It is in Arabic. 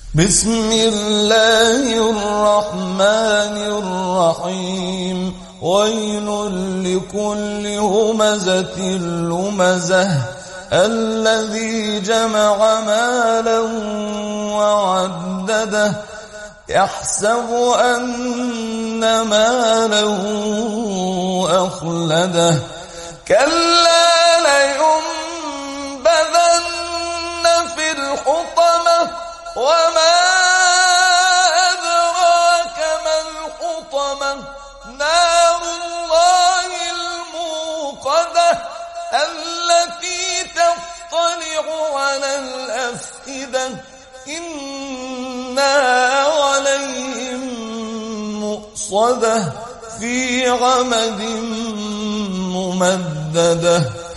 بسم الله الرحمن الرحيم ويل لكل همزة لمزة الذي جمع مالا وعدده يحسب أن ماله أخلده كلا لينبذن في الحطمة وما أدراك ما الحطمة نار الله الموقدة التي تطلع على الأفئدة إنها عليهم مؤصدة في عمد ممددة.